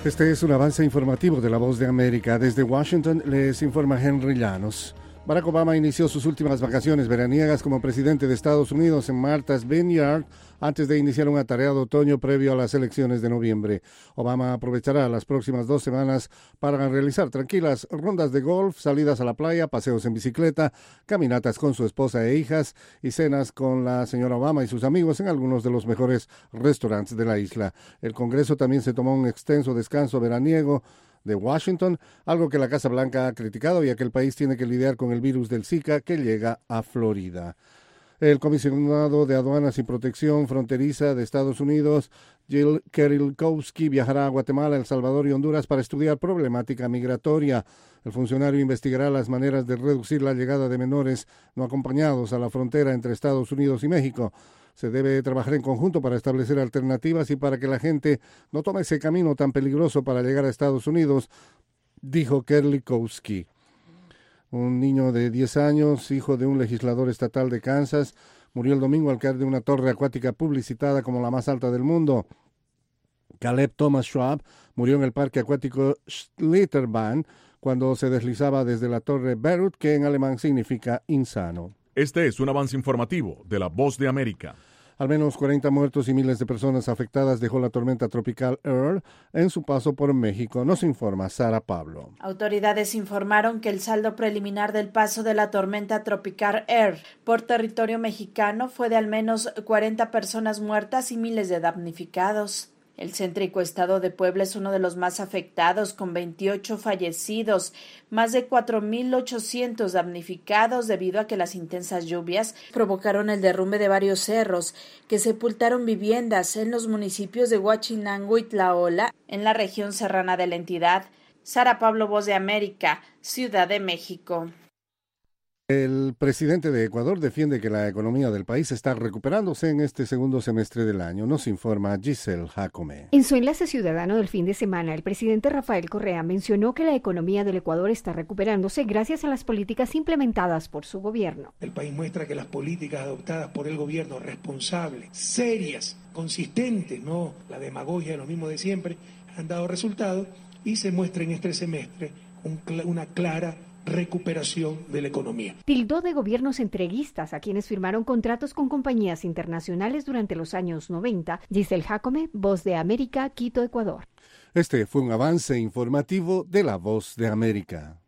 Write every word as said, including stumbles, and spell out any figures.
Este es un avance informativo de La Voz de América. Desde Washington les informa Henry Llanos. Barack Obama inició sus últimas vacaciones veraniegas como presidente de Estados Unidos en Martha's Vineyard antes de iniciar un atareado otoño previo a las elecciones de noviembre. Obama aprovechará las próximas dos semanas para realizar tranquilas rondas de golf, salidas a la playa, paseos en bicicleta, caminatas con su esposa e hijas y cenas con la señora Obama y sus amigos en algunos de los mejores restaurantes de la isla. El Congreso también se tomó un extenso descanso veraniego de Washington, algo que la Casa Blanca ha criticado, ya que el país tiene que lidiar con el virus del Zika que llega a Florida. El comisionado de Aduanas y Protección Fronteriza de Estados Unidos, Jill Kerilkowski, viajará a Guatemala, El Salvador y Honduras para estudiar problemática migratoria. El funcionario investigará las maneras de reducir la llegada de menores no acompañados a la frontera entre Estados Unidos y México. Se debe trabajar en conjunto para establecer alternativas y para que la gente no tome ese camino tan peligroso para llegar a Estados Unidos, dijo Kerilkowski. Un niño de diez años, hijo de un legislador estatal de Kansas, murió el domingo al caer de una torre acuática publicitada como la más alta del mundo. Caleb Thomas Schwab murió en el parque acuático Schlitterbahn cuando se deslizaba desde la torre Beirut, que en alemán significa insano. Este es un avance informativo de La Voz de América. Al menos cuarenta muertos y miles de personas afectadas dejó la tormenta tropical Earl en su paso por México. Nos informa Sara Pablo. Autoridades informaron que el saldo preliminar del paso de la tormenta tropical Earl por territorio mexicano fue de al menos cuarenta personas muertas y miles de damnificados. El céntrico estado de Puebla es uno de los más afectados, con veintiocho fallecidos, más de cuatro mil ochocientos damnificados debido a que las intensas lluvias provocaron el derrumbe de varios cerros que sepultaron viviendas en los municipios de Huachinango y Tlaola, en la región serrana de la entidad. Sara Pablo, Voz de América, Ciudad de México. El presidente de Ecuador defiende que la economía del país está recuperándose en este segundo semestre del año. Nos informa Giselle Jacome. En su enlace ciudadano del fin de semana, el presidente Rafael Correa mencionó que la economía del Ecuador está recuperándose gracias a las políticas implementadas por su gobierno. El país muestra que las políticas adoptadas por el gobierno, responsables, serias, consistentes, no la demagogia, lo mismo de siempre, han dado resultados y se muestra en este semestre un, una clara recuperación de la economía. Tildó de gobiernos entreguistas a quienes firmaron contratos con compañías internacionales durante los años noventa. Giselle Jacome, Voz de América, Quito, Ecuador. Este fue un avance informativo de La Voz de América.